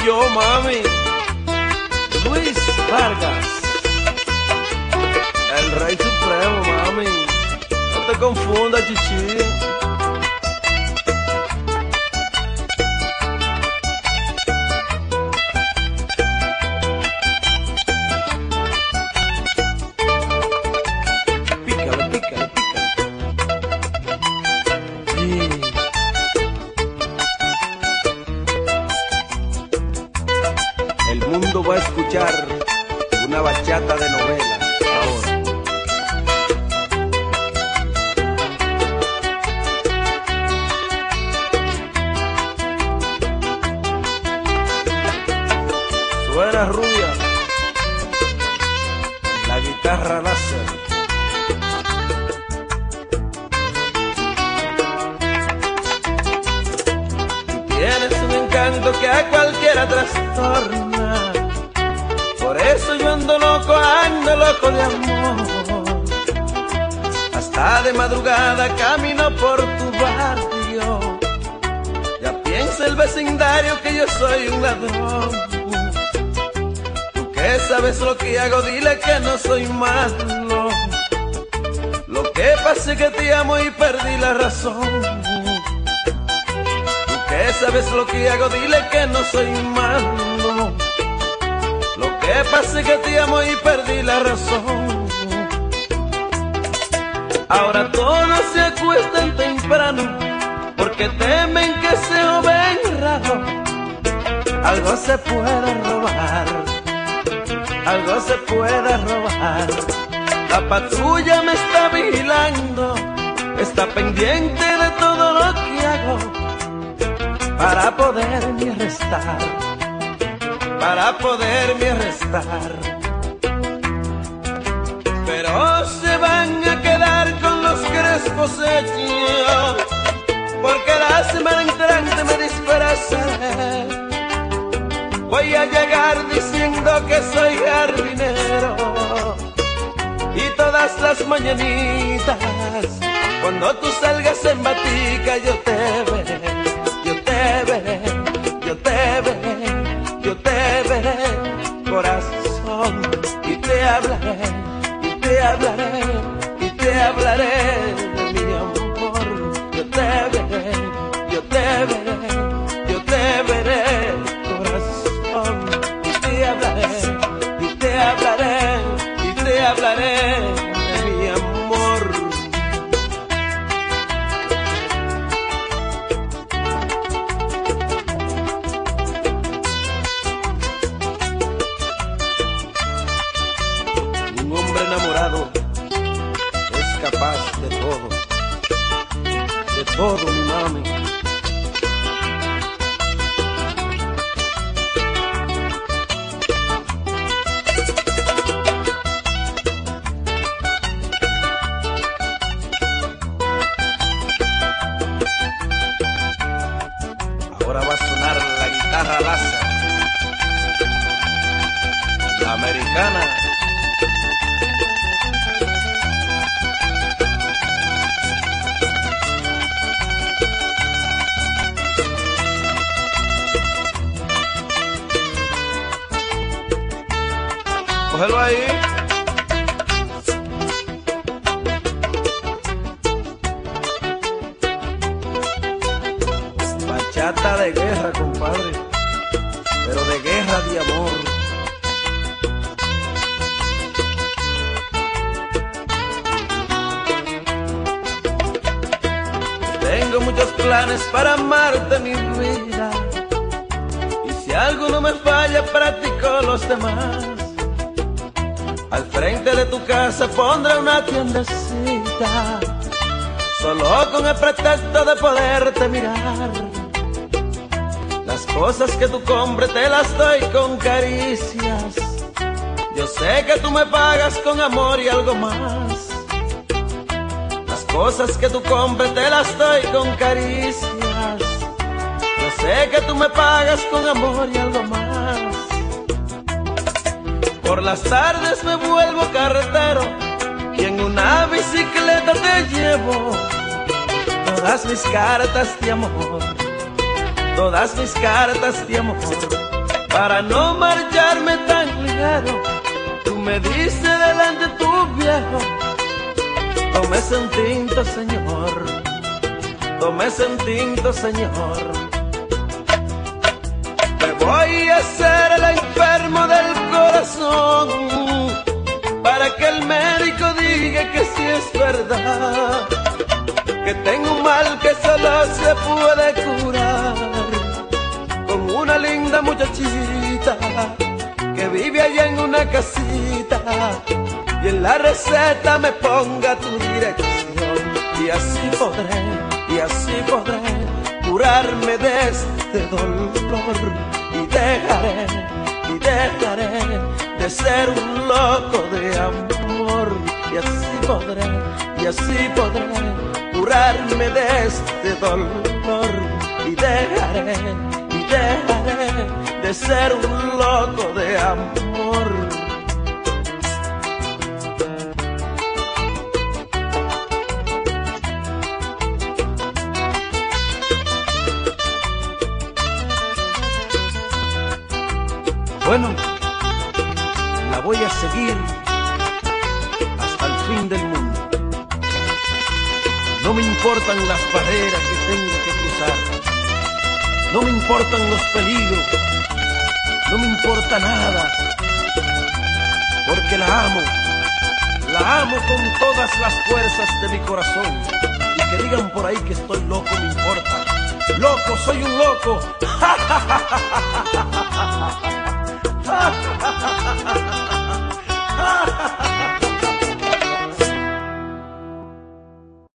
yo, mami. Luis Vargas, el rey supremo, mami. No te confundas, chichi. Pícale, pícale, pícale. Sí. El mundo va a escuchar una bachata de novela ahora. Suena rubia, la guitarra láser. Tienes un encanto que a cualquiera trastorna. Por eso yo ando loco de amor. Hasta de madrugada camino por tu barrio. Ya piensa el vecindario que yo soy un ladrón. Tú que sabes lo que hago, dile que no soy malo. Lo que pasa es que te amo y perdí la razón. Que sabes lo que hago, dile que no soy malo. Lo que pasa es que te amo y perdí la razón. Ahora todos se acuestan temprano porque temen que se ven raro. Algo se puede robar, algo se puede robar. La patrulla me está vigilando, está pendiente de todo lo que hago. Para poderme arrestar, para poderme arrestar. Pero se van a quedar con los crespos hechos, porque la semana entrante me disfrazaré. Voy a llegar diciendo que soy jardinero, y todas las mañanitas, cuando tú salgas en batica, yo te veré. Yo te veré, corazón, y te hablaré, y te hablaré, y te hablaré de mi amor. Yo te veré, yo te veré, yo te veré, corazón, y te hablaré, y te hablaré, y te hablaré de mi amor. Es capaz de todo, mi mami. Ahora va a sonar la guitarra láser, la americana. Cógelo ahí. Bachata de guerra, compadre, pero de guerra de amor. Tengo muchos planes para amarte, mi vida, y si algo no me falla, practico los demás. Al frente de tu casa pondré una tiendecita, solo con el pretexto de poderte mirar. Las cosas que tú compres te las doy con caricias. Yo sé que tú me pagas con amor y algo más. Las cosas que tú compres te las doy con caricias. Yo sé que tú me pagas con amor y algo más. Por las tardes me vuelvo carretero y en una bicicleta te llevo todas mis cartas de amor, todas mis cartas de amor. para no marcharme tan ligero. Tú me dices delante de tu viejo, tómese un tinto, señor, tómese un tinto, señor. Me voy a hacer el enfermo del corazón, para que el médico diga que sí es verdad, que tengo un mal que solo se puede curar con una linda muchachita que vive allá en una casita, y en la receta me ponga tu dirección, y así podré curarme de este dolor, y dejaré de ser un loco de amor, y así podré curarme de este dolor, y dejaré de ser un loco de amor. Bueno, la voy a seguir hasta el fin del mundo. No me importan las barreras que tenga que cruzar, no me importan los peligros, no me importa nada, porque la amo con todas las fuerzas de mi corazón. Y que digan por ahí que estoy loco, me importa. Loco, soy un loco.